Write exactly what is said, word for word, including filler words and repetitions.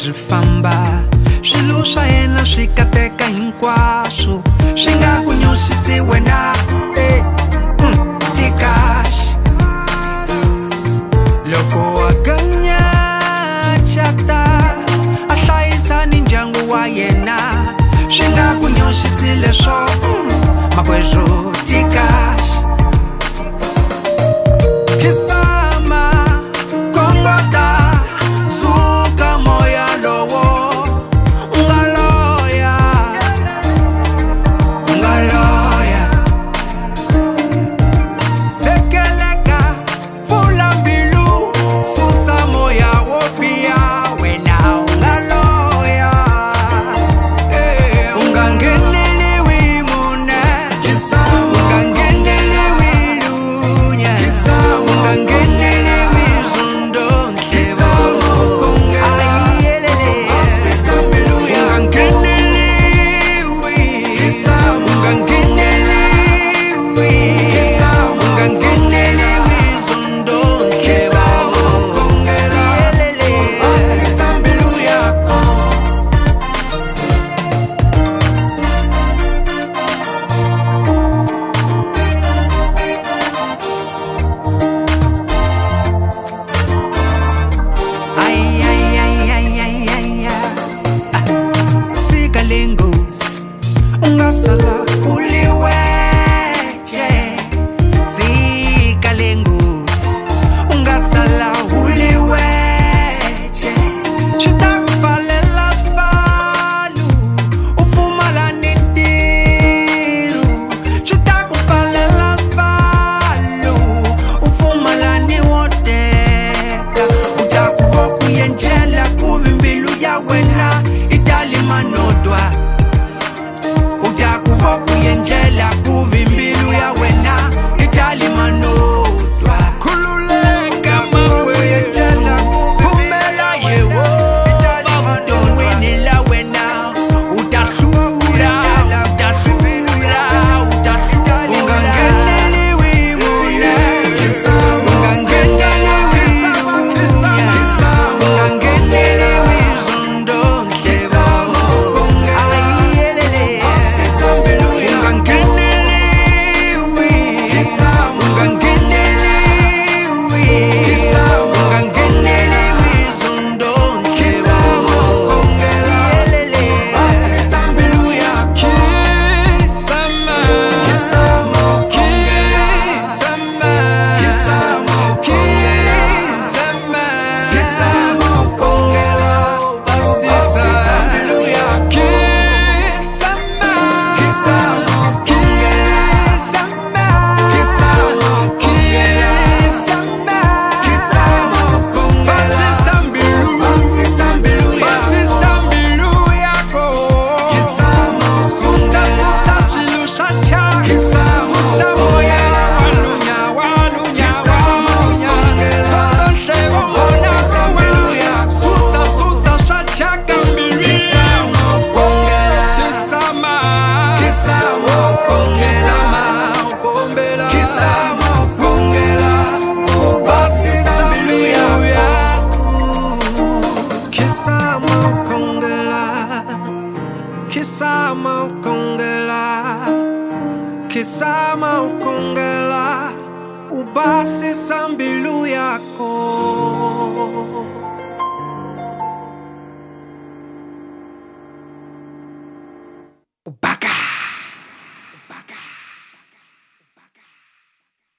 swi famba swilo swa yena swi kateka hinkwaswo swi nga ku nyoxisi wena eh, mm, tikash loko wa ganya chata a hlayisa ni ndyangu wa yena swi nga ku nyoxisi leswo mm, makwezwo tikash kisama kongota suka moya lowo ungaloya ungaloya sekeleka fula mbilu susa moya wopia wena ungaloya eh, ungangeneliwi mune kisama ungangeneliwi lunya kisama ungangeneliwi zundo kisama ayelele asisambilu ya ungangeneliwi kisama ungangeneliwi kisama ungangeneliwi zundo kisama ayelele asisambilu yako ay ay ay ay ay ay ah, tika lengos ungasala uliweje tika lengos ungasala uliweje chitakufalela swifalu ufumala nitiru chitakufalela swifalu ufumala ni woteka utakuva kuyenjela kuvi mbilu ya wena italimanodwa utakuva kuyenjela kuvi mbilu ya wena italimanodwa khululeka makwethu phumela yewo bavutonwini wena utahlula utahlula utahlula ungangeneliwi mune kisama ungangeneliwi lunya kisama ungangeneliwi zundo kisama ayelele asisambilu ungangeneliwi kisama ungangeneliwi kisama ungangeneliwi zundo kisama ayelele asisambilu yako kisama kisama kisama kisama kisama kisama kongela asisambilu yako kisama kisama kisama kisama kongela kisama kongela asisambilu asisambilu asisambilu yako kisama susa susa chilusha cha kisama susa moya walunya walunya walunya soto shebo mona walunya susa susa shacha kambilu kisama kongela kisama kisama kongela kombela kisama kongela asisambilu yako kisama kongela kisama kongela kisama kongela ubasi sambilu yako